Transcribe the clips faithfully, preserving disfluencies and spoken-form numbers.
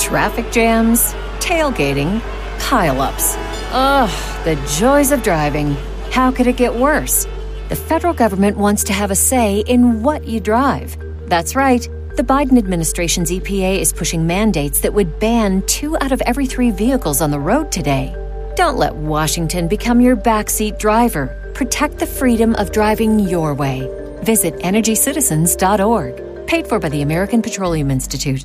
Traffic jams, tailgating, pile-ups. Ugh, the joys of driving. How could it get worse? The federal government wants to have a say in what you drive. That's right. The Biden administration's E P A is pushing mandates that would ban two out of every three vehicles on the road today. Don't let Washington become your backseat driver. Protect the freedom of driving your way. Visit energy citizens dot org. Paid for by the American Petroleum Institute.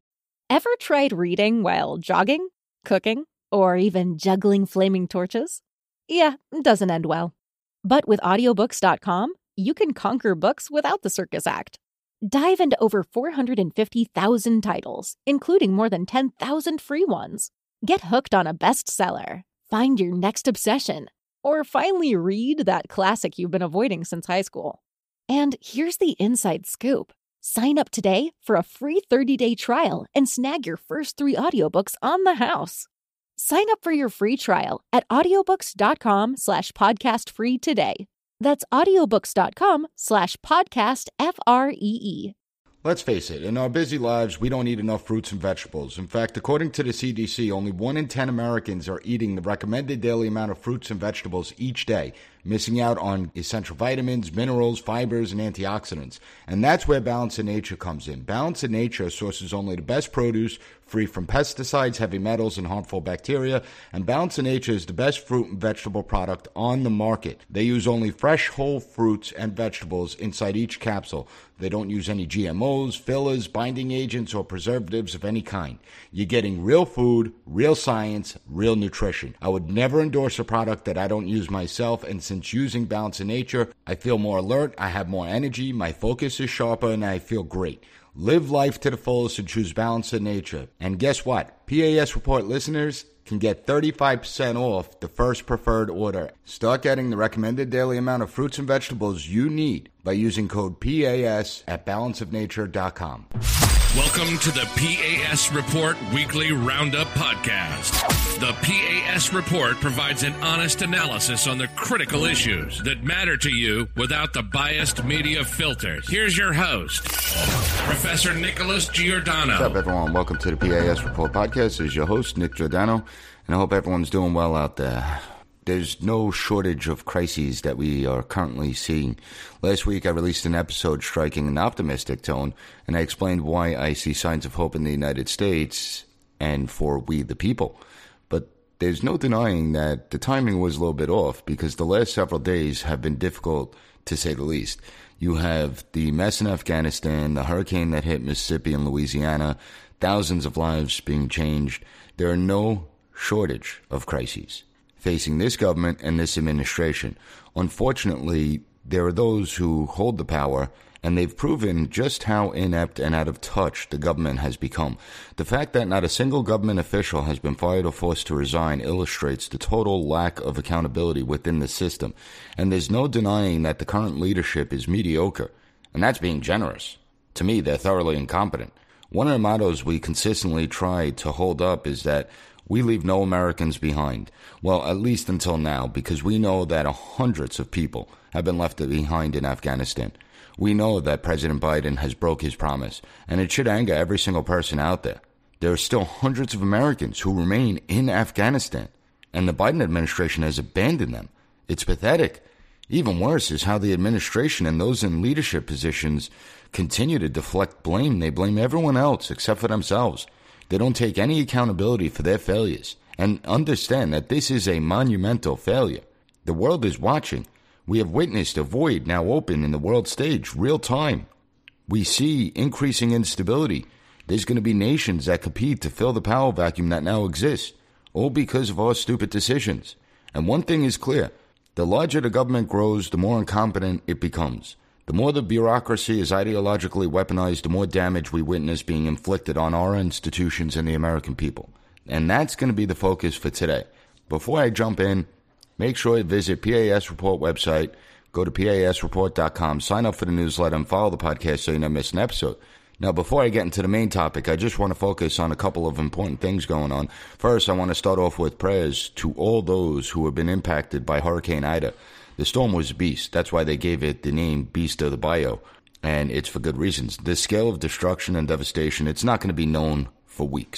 Ever tried reading while jogging, cooking, or even juggling flaming torches? Yeah, it doesn't end well. But with audiobooks dot com, you can conquer books without the circus act. Dive into over four hundred fifty thousand titles, including more than ten thousand free ones. Get hooked on a bestseller, find your next obsession, or finally read that classic you've been avoiding since high school. And here's the inside scoop. Sign up today for a free thirty-day trial and snag your first three audiobooks on the house. Sign up for your free trial at audiobooks dot com slash podcast free today. That's audiobooks dot com slash podcast F R E E. Let's face it, in our busy lives, we don't eat enough fruits and vegetables. In fact, according to the C D C, only one in ten Americans are eating the recommended daily amount of fruits and vegetables each day, missing out on essential vitamins, minerals, fibers, and antioxidants. And that's where Balance in Nature comes in. Balance in Nature sources only the best produce, free from pesticides, heavy metals, and harmful bacteria. And Balance in Nature is the best fruit and vegetable product on the market. They use only fresh, whole fruits and vegetables inside each capsule. They don't use any G M Os, fillers, binding agents, or preservatives of any kind. You're getting real food, real science, real nutrition. I would never endorse a product that I don't use myself, and since using Balance in Nature, I feel more alert, I have more energy, my focus is sharper, and I feel great. Live life to the fullest and choose Balance in Nature. And guess what? P A S Report listeners can get thirty-five percent off the first preferred order. Start getting the recommended daily amount of fruits and vegetables you need by using code P A S at balance of nature dot com. Welcome to the P A S Report Weekly Roundup Podcast. The P A S Report provides an honest analysis on the critical issues that matter to you without the biased media filters. Here's your host, Professor Nicholas Giordano. What's up, everyone? Welcome to the P A S Report Podcast. This is your host, Nick Giordano, and I hope everyone's doing well out there. There's no shortage of crises that we are currently seeing. Last week, I released an episode striking an optimistic tone, and I explained why I see signs of hope in the United States and for we the people. But there's no denying that the timing was a little bit off, because the last several days have been difficult, to say the least. You have the mess in Afghanistan, the hurricane that hit Mississippi and Louisiana, thousands of lives being changed. There are no shortage of crises facing this government and this administration. Unfortunately, there are those who hold the power, and they've proven just how inept and out of touch the government has become. The fact that not a single government official has been fired or forced to resign illustrates the total lack of accountability within the system. And there's no denying that the current leadership is mediocre, and that's being generous. To me, they're thoroughly incompetent. One of the mottos we consistently try to hold up is that we leave no Americans behind. Well, at least until now, because we know that hundreds of people have been left behind in Afghanistan. We know that President Biden has broke his promise, and it should anger every single person out there. There are still hundreds of Americans who remain in Afghanistan, and the Biden administration has abandoned them. It's pathetic. Even worse is how the administration and those in leadership positions continue to deflect blame. They blame everyone else except for themselves. They don't take any accountability for their failures, and understand that this is a monumental failure. The world is watching. We have witnessed a void now open in the world stage, real time. We see increasing instability. There's going to be nations that compete to fill the power vacuum that now exists, all because of our stupid decisions. And one thing is clear. The larger the government grows, the more incompetent it becomes. The more the bureaucracy is ideologically weaponized, the more damage we witness being inflicted on our institutions and the American people. And that's going to be the focus for today. Before I jump in, make sure to visit P A S Report website, go to P A S report dot com, sign up for the newsletter, and follow the podcast so you never miss an episode. Now, before I get into the main topic, I just want to focus on a couple of important things going on. First, I want to start off with prayers to all those who have been impacted by Hurricane Ida. The storm was a beast. That's why they gave it the name Beast of the Bayou, and it's for good reasons. The scale of destruction and devastation, it's not going to be known for weeks.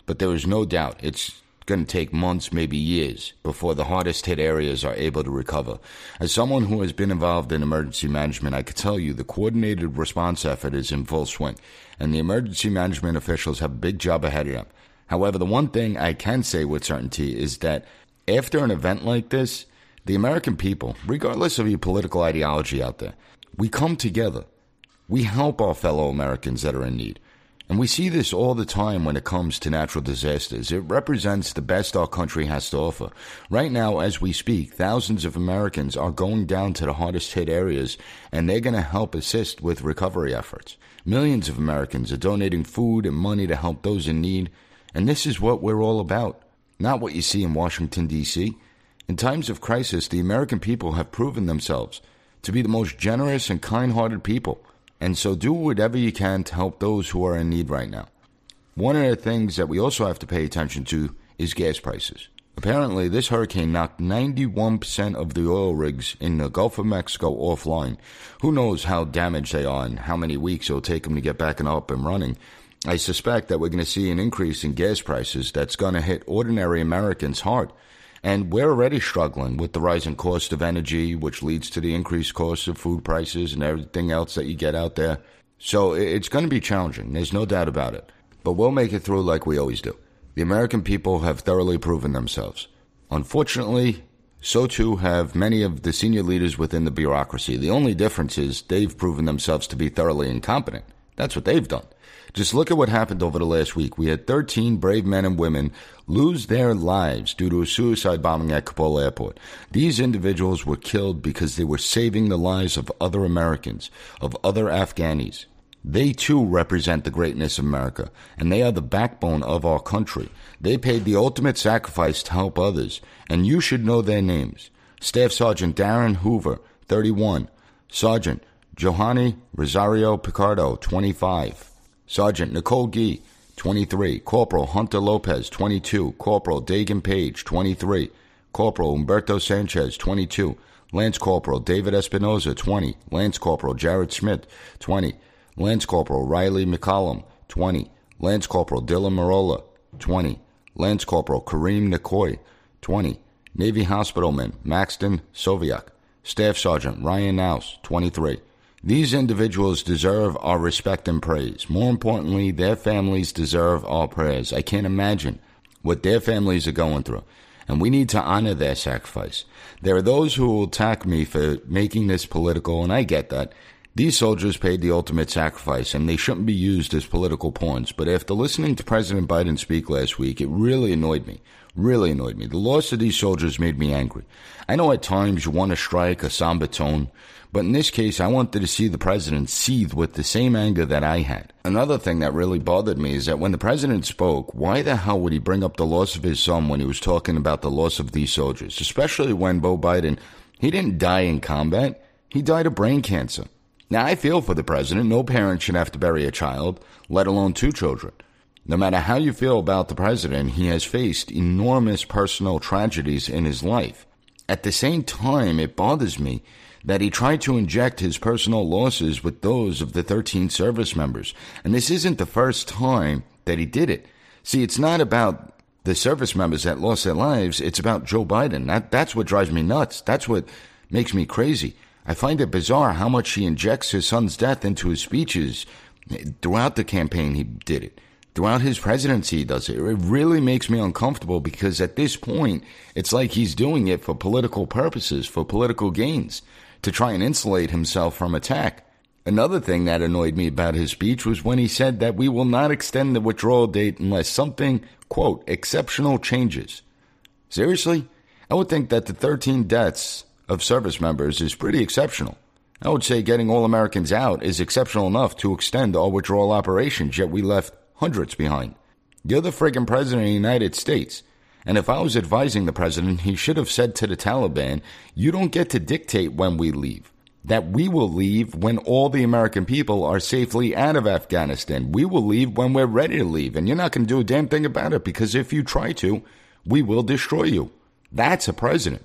but there is no doubt it's going to take months, maybe years, before the hardest hit areas are able to recover. As someone who has been involved in emergency management, I can tell you the coordinated response effort is in full swing, and the emergency management officials have a big job ahead of them. However, the one thing I can say with certainty is that after an event like this, the American people, regardless of your political ideology out there, we come together. We help our fellow Americans that are in need. And we see this all the time when it comes to natural disasters. It represents the best our country has to offer. Right now, as we speak, thousands of Americans are going down to the hardest hit areas, and they're going to help assist with recovery efforts. Millions of Americans are donating food and money to help those in need, and this is what we're all about, not what you see in Washington, D C In times of crisis, the American people have proven themselves to be the most generous and kind-hearted people. And so do whatever you can to help those who are in need right now. One of the things that we also have to pay attention to is gas prices. Apparently, this hurricane knocked ninety-one percent of the oil rigs in the Gulf of Mexico offline. Who knows how damaged they are and how many weeks it'll take them to get back and up and running. I suspect that we're going to see an increase in gas prices that's going to hit ordinary Americans hard. And we're already struggling with the rising cost of energy, which leads to the increased cost of food prices and everything else that you get out there. So it's going to be challenging. There's no doubt about it. But we'll make it through like we always do. The American people have thoroughly proven themselves. Unfortunately, so too have many of the senior leaders within the bureaucracy. The only difference is they've proven themselves to be thoroughly incompetent. That's what they've done. Just look at what happened over the last week. We had thirteen brave men and women lose their lives due to a suicide bombing at Kabul airport. These individuals were killed because they were saving the lives of other Americans, of other Afghanis. They too represent the greatness of America, and they are the backbone of our country. They paid the ultimate sacrifice to help others, and you should know their names. Staff Sergeant Darren Hoover, thirty-one. Sergeant Johanny Rosario Picardo, twenty-five. Sergeant Nicole Gee, twenty-three. Corporal Hunter Lopez, twenty-two. Corporal Dagan Page, twenty-three. Corporal Humberto Sanchez, twenty-two. Lance Corporal David Espinoza, twenty. Lance Corporal Jared Smith, twenty. Lance Corporal Riley McCollum, twenty. Lance Corporal Dylan Marola, twenty. Lance Corporal Kareem Nikoy, twenty. Navy Hospitalman Maxton Soviak. Staff Sergeant Ryan Naus, twenty-three. These individuals deserve our respect and praise. More importantly, their families deserve our prayers. I can't imagine what their families are going through, and we need to honor their sacrifice. There are those who will attack me for making this political, and I get that. These soldiers paid the ultimate sacrifice, and they shouldn't be used as political pawns. But after listening to President Biden speak last week, it really annoyed me. Really annoyed me. The loss of these soldiers made me angry. I know at times you want to strike a somber tone, but in this case, I wanted to see the president seethe with the same anger that I had. Another thing that really bothered me is that when the president spoke, why the hell would he bring up the loss of his son when he was talking about the loss of these soldiers? Especially when Beau Biden, he didn't die in combat. He died of brain cancer. Now, I feel for the president. No parent should have to bury a child, let alone two children. No matter how you feel about the president, he has faced enormous personal tragedies in his life. At the same time, it bothers me that he tried to inject his personal losses with those of the thirteen service members. And this isn't the first time that he did it. See, it's not about the service members that lost their lives. It's about Joe Biden. That, that's what drives me nuts. That's what makes me crazy. I find it bizarre how much he injects his son's death into his speeches. Throughout the campaign, he did it. Throughout his presidency, he does it. It really makes me uncomfortable because at this point, it's like he's doing it for political purposes, for political gains, to try and insulate himself from attack. Another thing that annoyed me about his speech was when he said that we will not extend the withdrawal date unless something, quote, exceptional changes. Seriously? I would think that the thirteen deaths of service members is pretty exceptional. I would say getting all Americans out is exceptional enough to extend our withdrawal operations, yet we left hundreds behind. You're the friggin' president of the United States. And if I was advising the president, he should have said to the Taliban, you don't get to dictate when we leave. That we will leave when all the American people are safely out of Afghanistan. We will leave when we're ready to leave. And you're not going to do a damn thing about it because if you try to, we will destroy you. That's a president.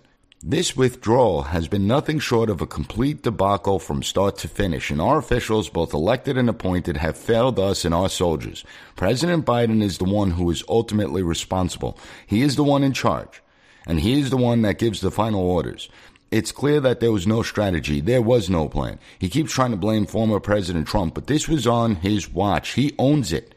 This withdrawal has been nothing short of a complete debacle from start to finish, and our officials, both elected and appointed, have failed us and our soldiers. President Biden is the one who is ultimately responsible. He is the one in charge, and he is the one that gives the final orders. It's clear that there was no strategy. There was no plan. He keeps trying to blame former President Trump, but this was on his watch. He owns it.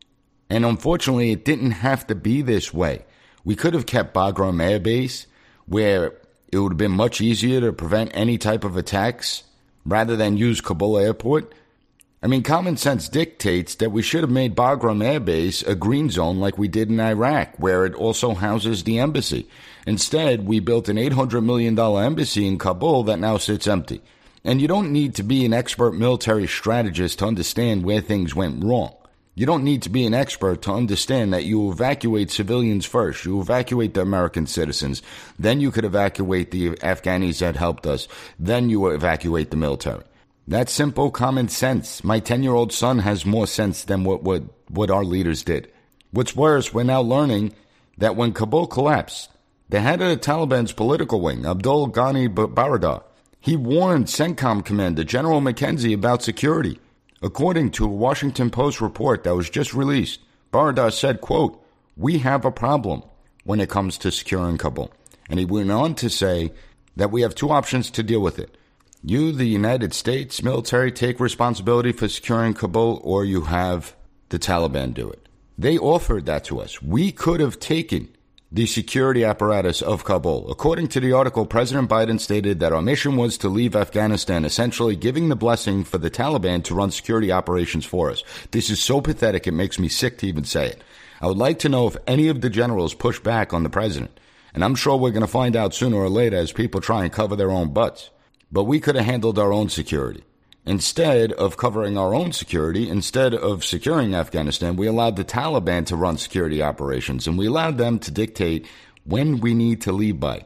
And unfortunately, it didn't have to be this way. We could have kept Bagram Air Base, where it would have been much easier to prevent any type of attacks rather than use Kabul airport. I mean, common sense dictates that we should have made Bagram Air Base a green zone like we did in Iraq, where it also houses the embassy. Instead, we built an eight hundred million dollars embassy in Kabul that now sits empty. And you don't need to be an expert military strategist to understand where things went wrong. You don't need to be an expert to understand that you evacuate civilians first. You evacuate the American citizens. Then you could evacuate the Afghanis that helped us. Then you evacuate the military. That's simple common sense. My ten-year-old son has more sense than what, what, what our leaders did. What's worse, we're now learning that when Kabul collapsed, the head of the Taliban's political wing, Abdul Ghani Baradar, he warned CENTCOM commander General McKenzie about security. According to a Washington Post report that was just released, Baradar said, quote, "We have a problem when it comes to securing Kabul." And he went on to say that we have two options to deal with it. You, the United States military, take responsibility for securing Kabul, or you have the Taliban do it. They offered that to us. We could have taken the security apparatus of Kabul. According to the article, President Biden stated that our mission was to leave Afghanistan, essentially giving the blessing for the Taliban to run security operations for us. This is so pathetic, it makes me sick to even say it. I would like to know if any of the generals push back on the president. And I'm sure we're going to find out sooner or later as people try and cover their own butts. But we could have handled our own security. Instead of covering our own security, instead of securing Afghanistan, we allowed the Taliban to run security operations, and we allowed them to dictate when we need to leave by.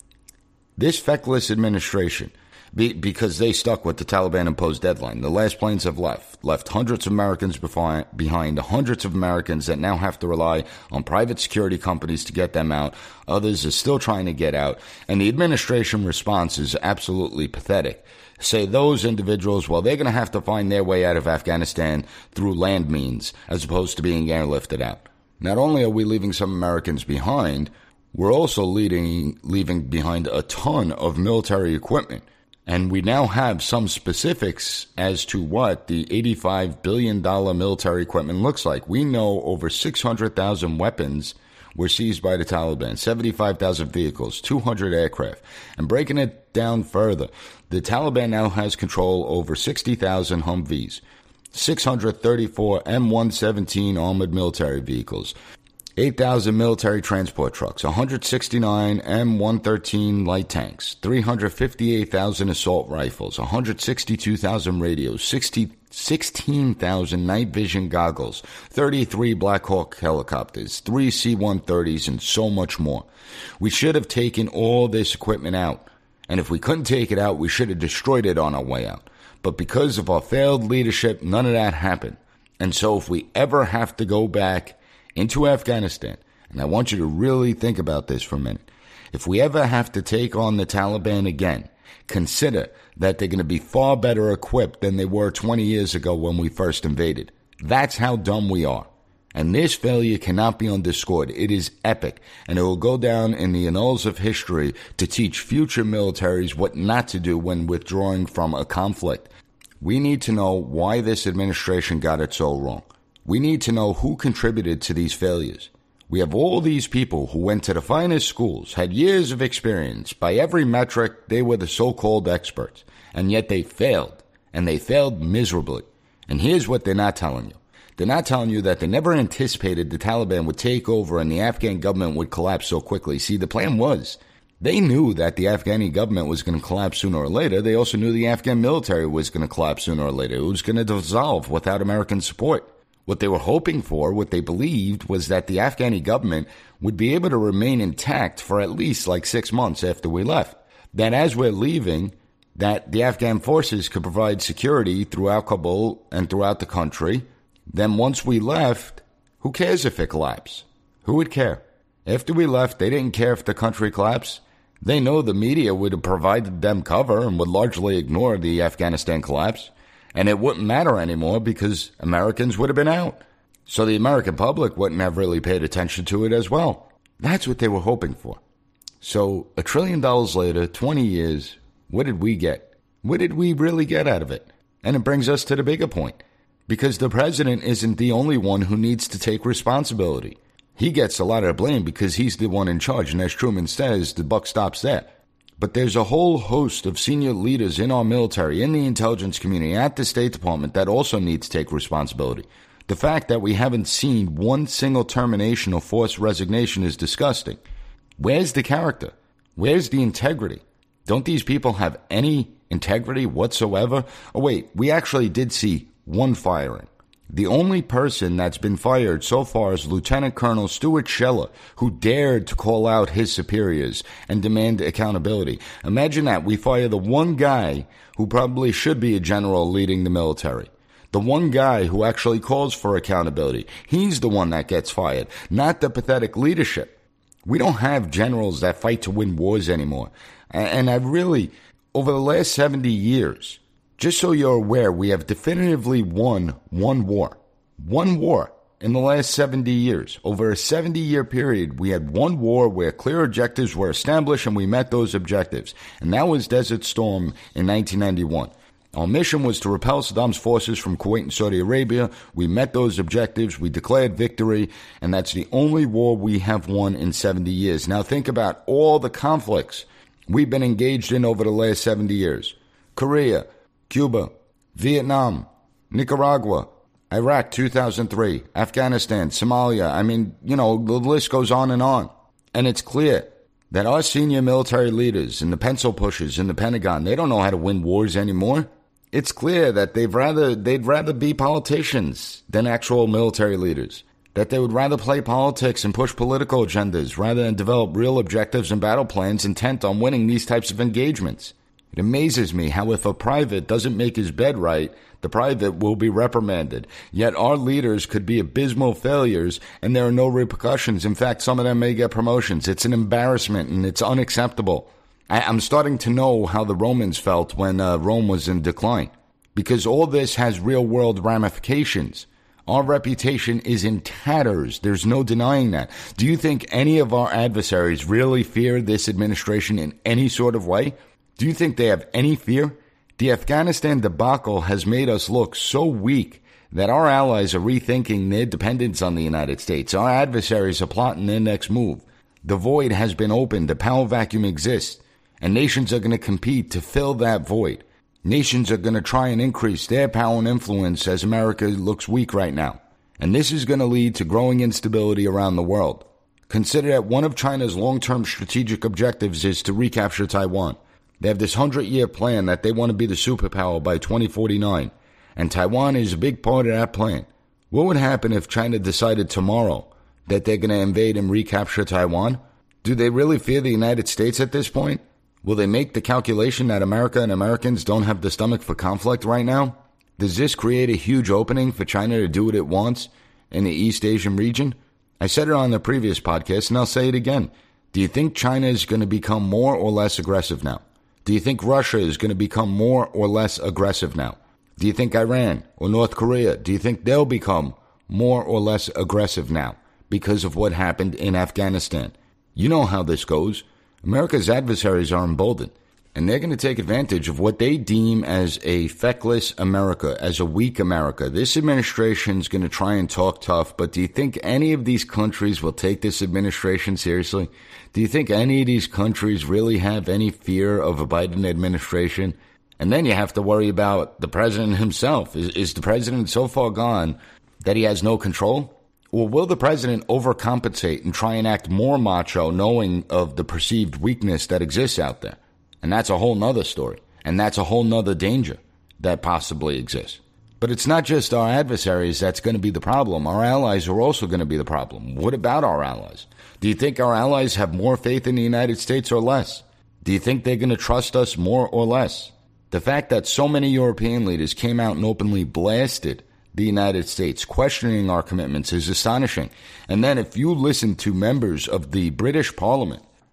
This feckless administration, be, because they stuck with the Taliban-imposed deadline, the last planes have left, left hundreds of Americans behind, behind, hundreds of Americans that now have to rely on private security companies to get them out. Others are still trying to get out, and the administration response is absolutely pathetic. Say those individuals, well, they're going to have to find their way out of Afghanistan through land means as opposed to being airlifted out. Not only are we leaving some Americans behind, we're also leading, leaving behind a ton of military equipment. And we now have some specifics as to what the eighty-five billion dollars military equipment looks like. We know over six hundred thousand weapons were seized by the Taliban, seventy-five thousand vehicles, two hundred aircraft. And breaking it down further, the Taliban now has control over sixty thousand Humvees, six hundred thirty-four M one seventeen armored military vehicles, eight thousand military transport trucks, one hundred sixty-nine M one thirteen light tanks, three hundred fifty-eight thousand assault rifles, one hundred sixty-two thousand radios, sixteen thousand night vision goggles, thirty-three Black Hawk helicopters, three C one thirties, and so much more. We should have taken all this equipment out. And if we couldn't take it out, we should have destroyed it on our way out. But because of our failed leadership, none of that happened. And so if we ever have to go back into Afghanistan, and I want you to really think about this for a minute, if we ever have to take on the Taliban again, consider that they're going to be far better equipped than they were twenty years ago when we first invaded. That's how dumb we are. And this failure cannot be underscored. It is epic, and it will go down in the annals of history to teach future militaries what not to do when withdrawing from a conflict. We need to know why this administration got it so wrong. We need to know who contributed to these failures. We have all these people who went to the finest schools, had years of experience. By every metric, they were the so-called experts, and yet they failed, and they failed miserably. And here's what they're not telling you. They're not telling you that they never anticipated the Taliban would take over and the Afghan government would collapse so quickly. See, the plan was, they knew that the Afghani government was going to collapse sooner or later. They also knew the Afghan military was going to collapse sooner or later. It was going to dissolve without American support. What they were hoping for, what they believed, was that the Afghani government would be able to remain intact for at least like six months after we left. That as we're leaving, that the Afghan forces could provide security throughout Kabul and throughout the country. Then once we left, who cares if it collapsed? Who would care? After we left, they didn't care if the country collapsed. They know the media would have provided them cover and would largely ignore the Afghanistan collapse, and it wouldn't matter anymore because Americans would have been out. So the American public wouldn't have really paid attention to it as well. That's what they were hoping for. So a trillion dollars later, twenty years, what did we get? What did we really get out of it? And it brings us to the bigger point. Because the president isn't the only one who needs to take responsibility. He gets a lot of blame because he's the one in charge, and as Truman says, the buck stops there. But there's a whole host of senior leaders in our military, in the intelligence community, at the State Department that also need to take responsibility. The fact that we haven't seen one single termination or forced resignation is disgusting. Where's the character? Where's the integrity? Don't these people have any integrity whatsoever? Oh, wait, we actually did see one firing. The only person that's been fired so far is Lieutenant Colonel Stuart Scheller, who dared to call out his superiors and demand accountability. Imagine that. We fire the one guy who probably should be a general leading the military. The one guy who actually calls for accountability. He's the one that gets fired, not the pathetic leadership. We don't have generals that fight to win wars anymore. And I really, over the last seventy years, just so you're aware, we have definitively won one war. One war in the last seventy years. Over a seventy-year period, we had one war where clear objectives were established and we met those objectives. And that was Desert Storm in nineteen ninety-one. Our mission was to repel Saddam's forces from Kuwait and Saudi Arabia. We met those objectives. We declared victory. And that's the only war we have won in seventy years. Now think about all the conflicts we've been engaged in over the last seventy years. Korea, Cuba, Vietnam, Nicaragua, Iraq two thousand three, Afghanistan, Somalia. I mean, you know, the list goes on and on. And it's clear that our senior military leaders and the pencil pushers in the Pentagon, they don't know how to win wars anymore. It's clear that they'd rather, they'd rather be politicians than actual military leaders. That they would rather play politics and push political agendas rather than develop real objectives and battle plans intent on winning these types of engagements. It amazes me how if a private doesn't make his bed right, the private will be reprimanded. Yet our leaders could be abysmal failures and there are no repercussions. In fact, some of them may get promotions. It's an embarrassment and it's unacceptable. I, I'm starting to know how the Romans felt when uh, Rome was in decline. Because all this has real-world ramifications. Our reputation is in tatters. There's no denying that. Do you think any of our adversaries really fear this administration in any sort of way? Do you think they have any fear? The Afghanistan debacle has made us look so weak that our allies are rethinking their dependence on the United States. Our adversaries are plotting their next move. The void has been opened. The power vacuum exists. And nations are going to compete to fill that void. Nations are going to try and increase their power and influence as America looks weak right now. And this is going to lead to growing instability around the world. Consider that one of China's long-term strategic objectives is to recapture Taiwan. They have this hundred-year plan that they want to be the superpower by twenty forty-nine. And Taiwan is a big part of that plan. What would happen if China decided tomorrow that they're going to invade and recapture Taiwan? Do they really fear the United States at this point? Will they make the calculation that America and Americans don't have the stomach for conflict right now? Does this create a huge opening for China to do what it wants in the East Asian region? I said it on the previous podcast, and I'll say it again. Do you think China is going to become more or less aggressive now? Do you think Russia is going to become more or less aggressive now? Do you think Iran or North Korea, do you think they'll become more or less aggressive now because of what happened in Afghanistan? You know how this goes. America's adversaries are emboldened, and they're going to take advantage of what they deem as a feckless America, as a weak America. This administration is going to try and talk tough, but do you think any of these countries will take this administration seriously? Do you think any of these countries really have any fear of a Biden administration? And then you have to worry about the president himself. Is, is the president so far gone that he has no control? Or will the president overcompensate and try and act more macho knowing of the perceived weakness that exists out there? And that's a whole nother story. And that's a whole nother danger that possibly exists. But it's not just our adversaries that's going to be the problem. Our allies are also going to be the problem. What about our allies? Do you think our allies have more faith in the United States or less? Do you think they're going to trust us more or less? The fact that so many European leaders came out and openly blasted the United States, questioning our commitments, is astonishing. And then if you listen to members of the British Parliament,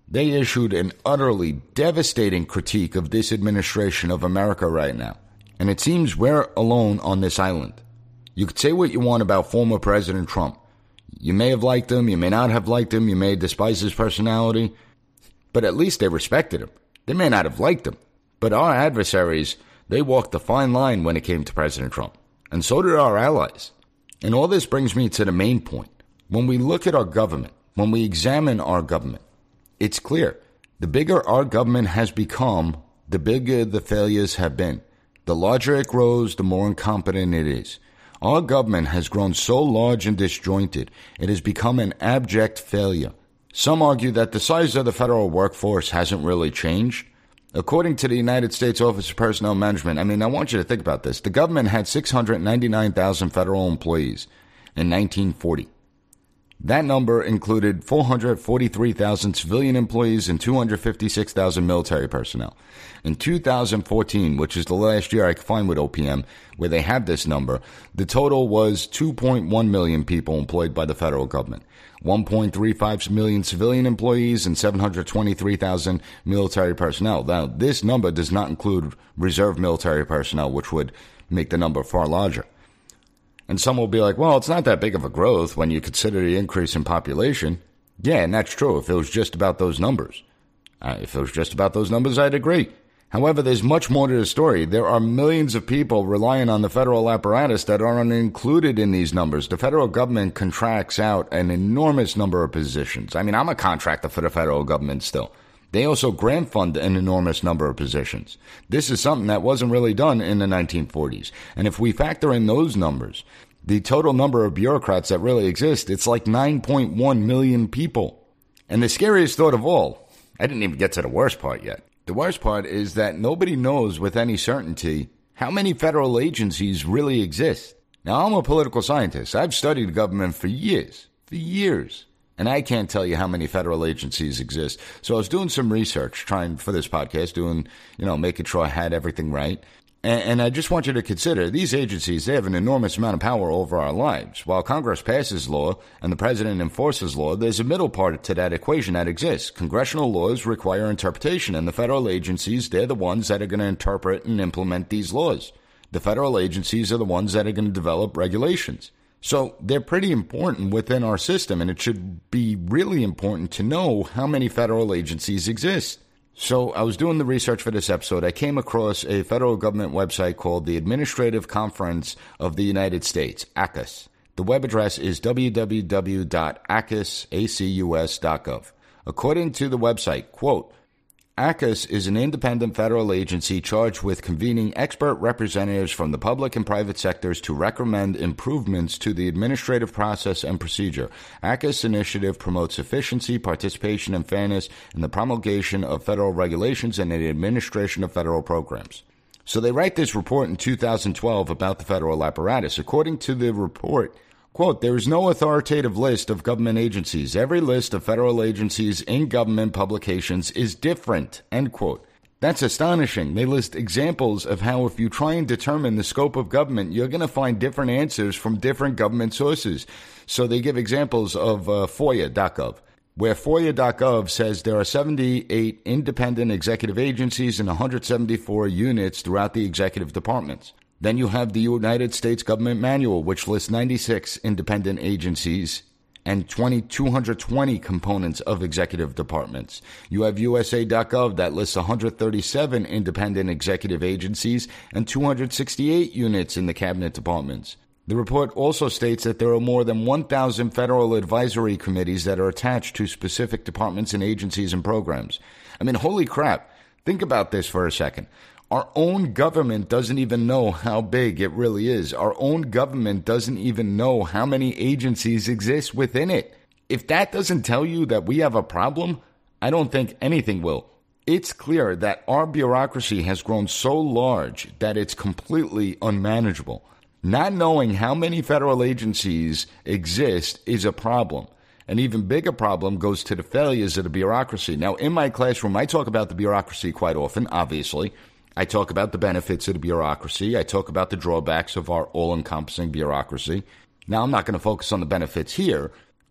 They issued an utterly devastating critique of this administration of America right now. And it seems we're alone on this island. You could say what you want about former President Trump. You may have liked him, you may not have liked him, you may despise his personality, but at least they respected him. They may not have liked him, but our adversaries, they walked the fine line when it came to President Trump. And so did our allies. And all this brings me to the main point. When we look at our government, when we examine our government, it's clear. The bigger our government has become, the bigger the failures have been. The larger it grows, the more incompetent it is. Our government has grown so large and disjointed, it has become an abject failure. Some argue that the size of the federal workforce hasn't really changed. According to the United States Office of Personnel Management, I mean, I want you to think about this. The government had six hundred ninety-nine thousand federal employees in nineteen forty. That number included four hundred forty-three thousand civilian employees and two hundred fifty-six thousand military personnel. In two thousand fourteen, which is the last year I could find with O P M, where they have this number, the total was two point one million people employed by the federal government, one point three five million civilian employees, and seven hundred twenty-three thousand military personnel. Now, this number does not include reserve military personnel, which would make the number far larger. And some will be like, well, it's not that big of a growth when you consider the increase in population. Yeah, and that's true if it was just about those numbers. Uh, if it was just about those numbers, I'd agree. However, there's much more to the story. There are millions of people relying on the federal apparatus that aren't included in these numbers. The federal government contracts out an enormous number of positions. I mean, I'm a contractor for the federal government still. They also grant fund an enormous number of positions. This is something that wasn't really done in the nineteen forties. And if we factor in those numbers, the total number of bureaucrats that really exist, it's like nine point one million people. And the scariest thought of all, I didn't even get to the worst part yet. The worst part is that nobody knows with any certainty how many federal agencies really exist. Now, I'm a political scientist. I've studied government for years, for years. And I can't tell you how many federal agencies exist. So I was doing some research, trying for this podcast, doing, you know, making sure I had everything right. And, and I just want you to consider these agencies, they have an enormous amount of power over our lives. While Congress passes law and the president enforces law, there's a middle part to that equation that exists. Congressional laws require interpretation, and the federal agencies, they're the ones that are going to interpret and implement these laws. The federal agencies are the ones that are going to develop regulations. So they're pretty important within our system, and it should be really important to know how many federal agencies exist. So I was doing the research for this episode. I came across a federal government website called the Administrative Conference of the United States, A C U S. The web address is w w w dot a c u s dot gov. According to the website, quote, A C U S is an independent federal agency charged with convening expert representatives from the public and private sectors to recommend improvements to the administrative process and procedure. A C U S initiative promotes efficiency, participation, and fairness in the promulgation of federal regulations and the administration of federal programs. So they write this report in two thousand twelve about the federal apparatus. According to the report, quote, there is no authoritative list of government agencies. Every list of federal agencies in government publications is different, end quote. That's astonishing. They list examples of how if you try and determine the scope of government, you're going to find different answers from different government sources. So they give examples of uh, F O I A dot gov, where F O I A dot gov says there are seventy-eight independent executive agencies and one hundred seventy-four units throughout the executive departments. Then you have the United States Government Manual, which lists ninety-six independent agencies and two hundred twenty components of executive departments. You have U S A dot gov that lists one hundred thirty-seven independent executive agencies and two hundred sixty-eight units in the cabinet departments. The report also states that there are more than one thousand federal advisory committees that are attached to specific departments and agencies and programs. I mean, holy crap. Think about this for a second. Our own government doesn't even know how big it really is. Our own government doesn't even know how many agencies exist within it. If that doesn't tell you that we have a problem, I don't think anything will. It's clear that our bureaucracy has grown so large that it's completely unmanageable. Not knowing how many federal agencies exist is a problem. An even bigger problem goes to the failures of the bureaucracy. Now, in my classroom, I talk about the bureaucracy quite often, obviously. I talk about the benefits of the bureaucracy. I talk about the drawbacks of our all-encompassing bureaucracy. Now, I'm not going to focus on the benefits here.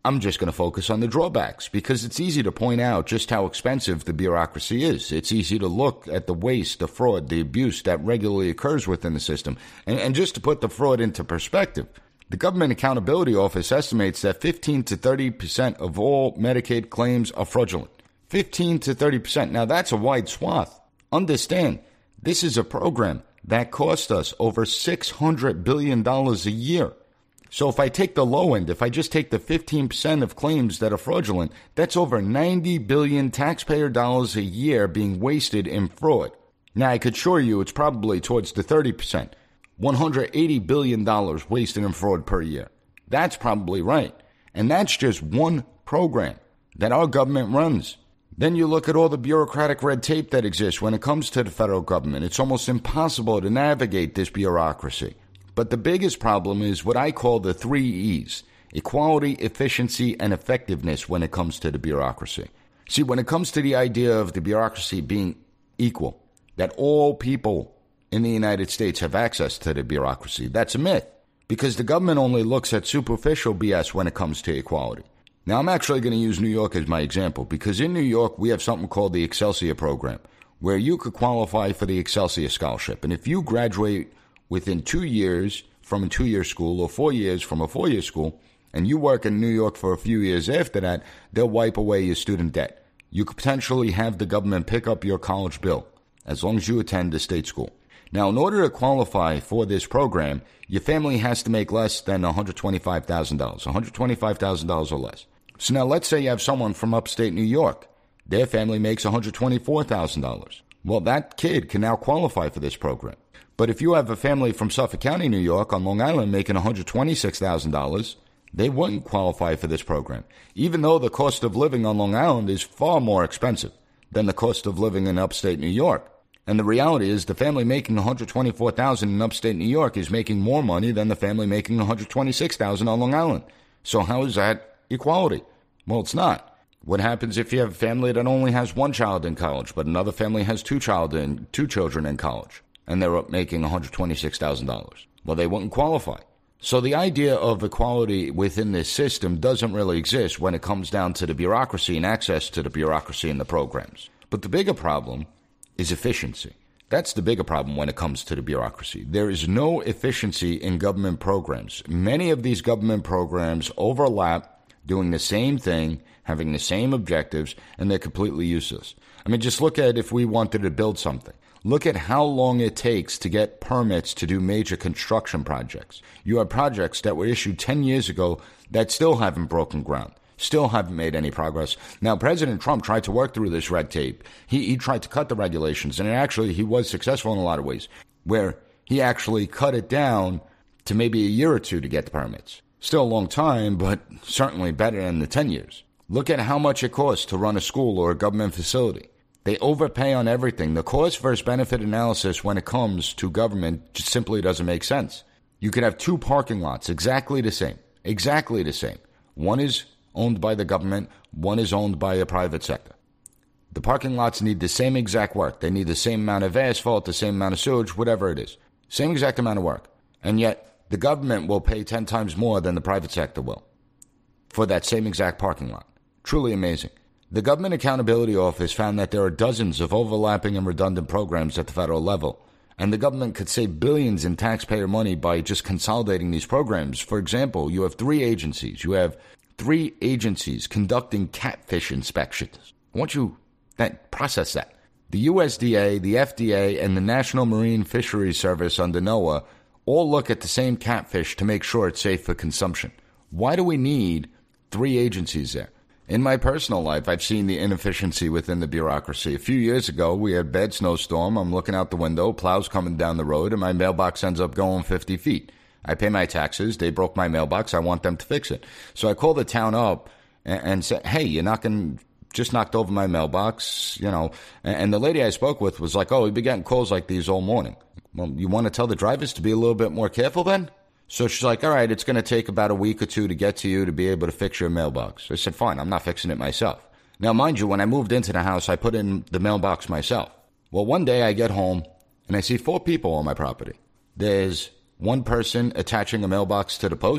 I'm just going to focus on the drawbacks because it's easy to point out just how expensive the bureaucracy is. It's easy to look at the waste, the fraud, the abuse that regularly occurs within the system. And, and just to put the fraud into perspective, the Government Accountability Office estimates that fifteen to thirty percent of all Medicaid claims are fraudulent. fifteen to thirty percent. Now, that's a wide swath. Understand, this is a program that cost us over six hundred billion dollars a year. So if I take the low end, if I just take the fifteen percent of claims that are fraudulent, that's over ninety billion dollars taxpayer dollars a year being wasted in fraud. Now, I could assure you it's probably towards the thirty percent. one hundred eighty billion dollars wasted in fraud per year. That's probably right. And that's just one program that our government runs. Then you look at all the bureaucratic red tape that exists when it comes to the federal government. It's almost impossible to navigate this bureaucracy. But the biggest problem is what I call the three E's: equality, efficiency, and effectiveness when it comes to the bureaucracy. See, when it comes to the idea of the bureaucracy being equal, that all people in the United States have access to the bureaucracy, that's a myth, because the government only looks at superficial B S when it comes to equality. Now, I'm actually going to use New York as my example, because in New York, we have something called the Excelsior program, where you could qualify for the Excelsior Scholarship. And if you graduate within two years from a two-year school or four years from a four-year school, and you work in New York for a few years after that, they'll wipe away your student debt. You could potentially have the government pick up your college bill as long as you attend a state school. Now, in order to qualify for this program, your family has to make less than one hundred twenty-five thousand dollars, one hundred twenty-five thousand dollars or less. So now let's say you have someone from upstate New York. Their family makes one hundred twenty-four thousand dollars. Well, that kid can now qualify for this program. But if you have a family from Suffolk County, New York, on Long Island making one hundred twenty-six thousand dollars, they wouldn't qualify for this program, even though the cost of living on Long Island is far more expensive than the cost of living in upstate New York. And the reality is the family making one hundred twenty-four thousand dollars in upstate New York is making more money than the family making one hundred twenty-six thousand dollars on Long Island. So how is that equality? Well, it's not. What happens if you have a family that only has one child in college, but another family has two child in, two children in college, and they're making one hundred twenty-six thousand dollars? Well, they wouldn't qualify. So the idea of equality within this system doesn't really exist when it comes down to the bureaucracy and access to the bureaucracy and the programs. But the bigger problem is efficiency. That's the bigger problem when it comes to the bureaucracy. There is no efficiency in government programs. Many of these government programs overlap, doing the same thing, having the same objectives, and they're completely useless. I mean, just look at if we wanted to build something. Look at how long it takes to get permits to do major construction projects. You have projects that were issued ten years ago that still haven't broken ground, still haven't made any progress. Now, President Trump tried to work through this red tape. He, he tried to cut the regulations, and actually he was successful in a lot of ways, where he actually cut it down to maybe a year or two to get the permits. Still a long time, but certainly better than the ten years. Look at how much it costs to run a school or a government facility. They overpay on everything. The cost versus benefit analysis when it comes to government just simply doesn't make sense. You could have two parking lots exactly the same, exactly the same. One is owned by the government, one is owned by a private sector. The parking lots need the same exact work. They need the same amount of asphalt, the same amount of sewage, whatever it is. Same exact amount of work. And yet the government will pay ten times more than the private sector will for that same exact parking lot. Truly amazing. The Government Accountability Office found that there are dozens of overlapping and redundant programs at the federal level, and the government could save billions in taxpayer money by just consolidating these programs. For example, you have three agencies. You have three agencies conducting catfish inspections. I want you to process that. The U S D A, the F D A, and the National Marine Fisheries Service under NOAA all look at the same catfish to make sure it's safe for consumption. Why do we need three agencies there? In my personal life, I've seen the inefficiency within the bureaucracy. A few years ago, we had a bad snowstorm. I'm looking out the window, plows coming down the road, and my mailbox ends up going fifty feet. I pay my taxes. They broke my mailbox. I want them to fix it. So I call the town up and, and say, hey, you're knocking, just knocked over my mailbox, you know. And, and the lady I spoke with was like, oh, we've been getting calls like these all morning. Well, you want to tell the drivers to be a little bit more careful then? So she's like, all right, it's going to take about a week or two to get to you to be able to fix your mailbox. I said, fine, I'm not fixing it myself. Now, mind you, when I moved into the house, I put in the mailbox myself. Well, one day I get home and I see four people on my property. There's one person attaching a mailbox to the post.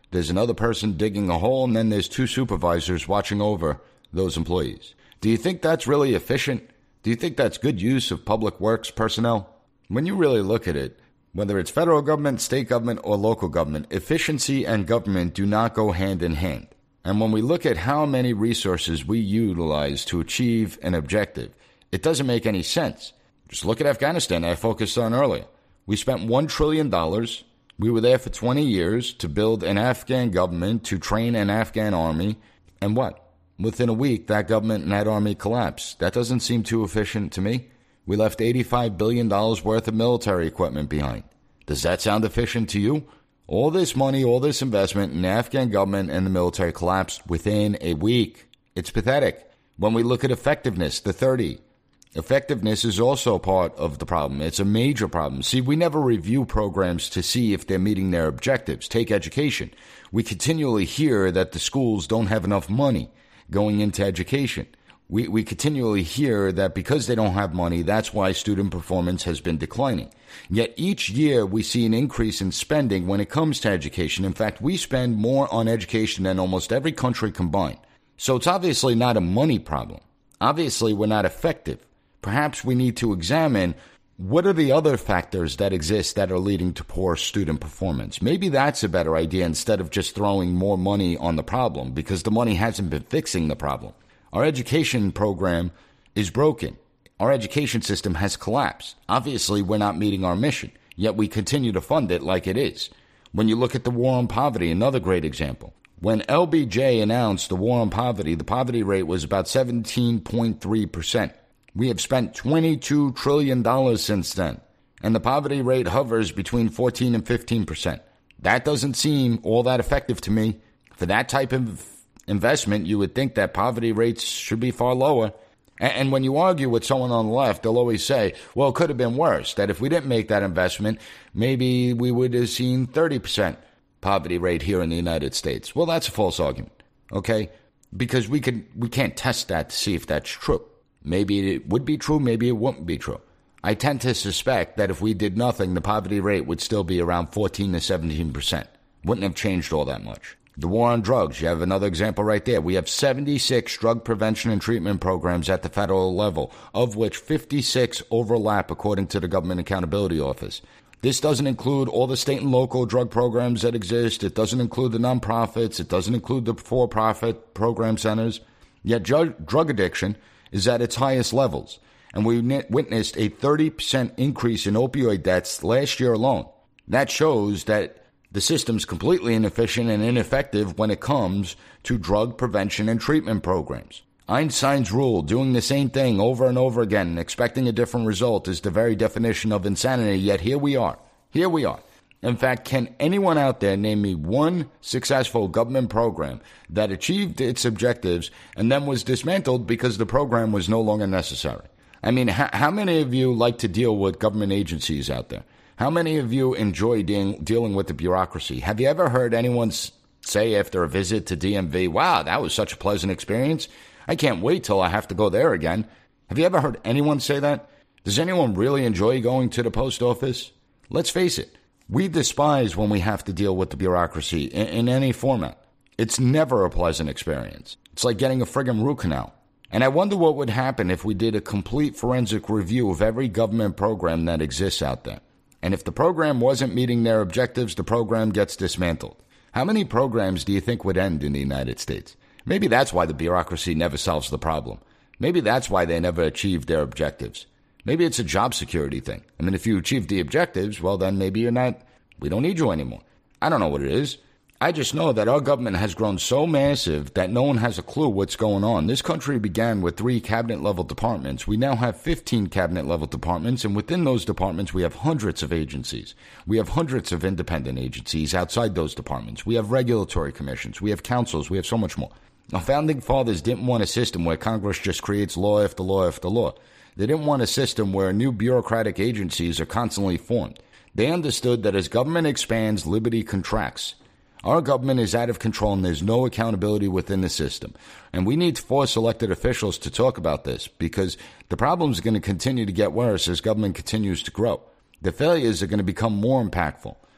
There's another person digging a hole, and then there's two supervisors watching over those employees. Do you think that's really efficient? Do you think that's good use of public works personnel? When you really look at it, whether it's federal government, state government, or local government, efficiency and government do not go hand in hand. And when we look at how many resources we utilize to achieve an objective, it doesn't make any sense. Just look at Afghanistan that I focused on earlier. We spent one trillion dollars. We were there for twenty years to build an Afghan government, to train an Afghan army. And what? Within a week, that government and that army collapsed. That doesn't seem too efficient to me. We left eighty-five billion dollars worth of military equipment behind. Does that sound efficient to you? All this money, all this investment in the Afghan government and the military collapsed within a week. It's pathetic. When we look at effectiveness, the thirty, effectiveness is also part of the problem. It's a major problem. See, we never review programs to see if they're meeting their objectives. Take education. We continually hear that the schools don't have enough money going into education. We, we continually hear that because they don't have money, that's why student performance has been declining. Yet each year we see an increase in spending when it comes to education. In fact, we spend more on education than almost every country combined. So it's obviously not a money problem. Obviously, we're not effective. Perhaps we need to examine what are the other factors that exist that are leading to poor student performance. Maybe that's a better idea instead of just throwing more money on the problem, because the money hasn't been fixing the problem. Our education program is broken. Our education system has collapsed. Obviously, we're not meeting our mission, yet we continue to fund it like it is. When you look at the war on poverty, another great example. When L B J announced the war on poverty, the poverty rate was about seventeen point three percent. We have spent twenty-two trillion dollars since then, and the poverty rate hovers between fourteen and fifteen percent. That doesn't seem all that effective to me. For that type of investment, you would think that poverty rates should be far lower. And when you argue with someone on the left, they'll always say, well, it could have been worse, that if we didn't make that investment, maybe we would have seen thirty percent poverty rate here in the United States. Well, that's a false argument, okay? Because we could we can't test that to see if that's true. Maybe it would be true, maybe it wouldn't be true. I tend to suspect that if we did nothing, the poverty rate would still be around fourteen to seventeen percent. Wouldn't have changed all that much. The war on drugs, you have another example right there. We have seventy-six drug prevention and treatment programs at the federal level, of which fifty-six overlap according to the Government Accountability Office. This doesn't include all the state and local drug programs that exist. It doesn't include the nonprofits. It doesn't include the for-profit program centers. Yet drug, drug addiction is at its highest levels, and we witnessed a thirty percent increase in opioid deaths last year alone. That shows that the system's completely inefficient and ineffective when it comes to drug prevention and treatment programs. Einstein's rule, doing the same thing over and over again and expecting a different result, is the very definition of insanity, yet here we are. Here we are. In fact, can anyone out there name me one successful government program that achieved its objectives and then was dismantled because the program was no longer necessary? I mean, how, how many of you like to deal with government agencies out there? How many of you enjoy de- dealing with the bureaucracy? Have you ever heard anyone say after a visit to D M V, wow, that was such a pleasant experience? I can't wait till I have to go there again. Have you ever heard anyone say that? Does anyone really enjoy going to the post office? Let's face it. We despise when we have to deal with the bureaucracy in, in any format. It's never a pleasant experience. It's like getting a friggin' root canal. And I wonder what would happen if we did a complete forensic review of every government program that exists out there. And if the program wasn't meeting their objectives, the program gets dismantled. How many programs do you think would end in the United States? Maybe that's why the bureaucracy never solves the problem. Maybe that's why they never achieved their objectives. Maybe it's a job security thing. I mean, if you achieve the objectives, well, then maybe you're not, we don't need you anymore. I don't know what it is. I just know that our government has grown so massive that no one has a clue what's going on. This country began with three cabinet-level departments. We now have fifteen cabinet-level departments, and within those departments, we have hundreds of agencies. We have hundreds of independent agencies outside those departments. We have regulatory commissions. We have councils. We have so much more. Our founding fathers didn't want a system where Congress just creates law after law after law. They didn't want a system where new bureaucratic agencies are constantly formed. They understood that as government expands, liberty contracts. Our government is out of control and there's no accountability within the system. And we need to force elected officials to talk about this because the problems are going to continue to get worse as government continues to grow. The failures are going to become more impactful.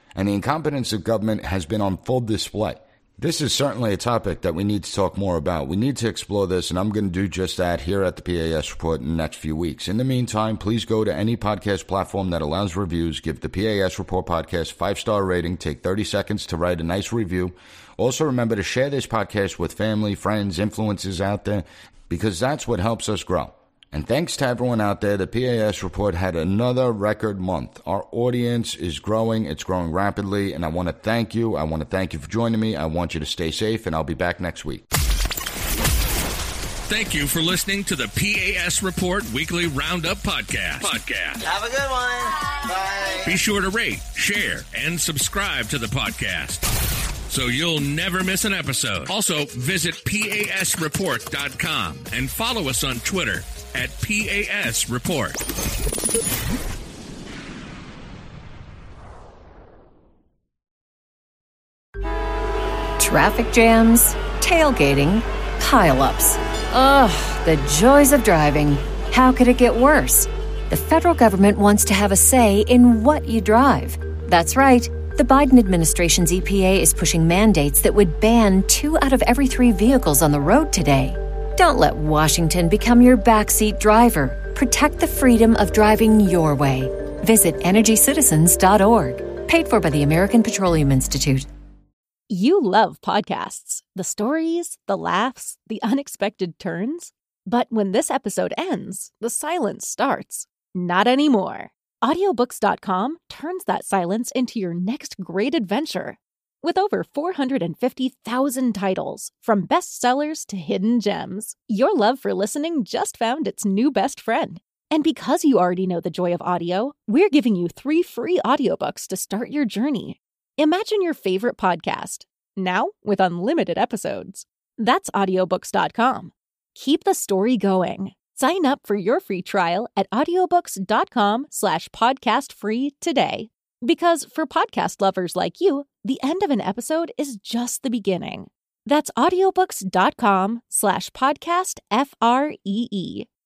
and the incompetence of government has been on full display. This is certainly a topic that we need to talk more about. We need to explore this, and I'm going to do just that here at the P A S Report in the next few weeks. In the meantime, please go to any podcast platform that allows reviews. Give the P A S Report podcast five-star rating. Take thirty seconds to write a nice review. Also, remember to share this podcast with family, friends, influencers out there, because that's what helps us grow. And thanks to everyone out there, the P A S Report had another record month. Our audience is growing. It's growing rapidly, and I want to thank you. I want to thank you for joining me. I want you to stay safe, and I'll be back next week. Thank you for listening to the P A S Report Weekly Roundup Podcast. Podcast. Have a good one. Bye. Be sure to rate, share, and subscribe to the podcast so you'll never miss an episode. Also, visit P A S report dot com and follow us on Twitter at P A S Report. Traffic jams, tailgating, pileups. Ugh, the joys of driving. How could it get worse? The federal government wants to have a say in what you drive. That's right. The Biden administration's E P A is pushing mandates that would ban two out of every three vehicles on the road today. Don't let Washington become your backseat driver. Protect the freedom of driving your way. Visit energy citizens dot org. Paid for by the American Petroleum Institute. You love podcasts, the stories, the laughs, the unexpected turns. But when this episode ends, the silence starts. Not anymore. audiobooks dot com turns that silence into your next great adventure. With over four hundred fifty thousand titles, from bestsellers to hidden gems, your love for listening just found its new best friend. And because you already know the joy of audio, we're giving you three free audiobooks to start your journey. Imagine your favorite podcast, now with unlimited episodes. That's audiobooks dot com. Keep the story going. Sign up for your free trial at audiobooks dot com slash podcast free today. Because for podcast lovers like you, the end of an episode is just the beginning. That's audiobooks dot com slash podcast F R E E.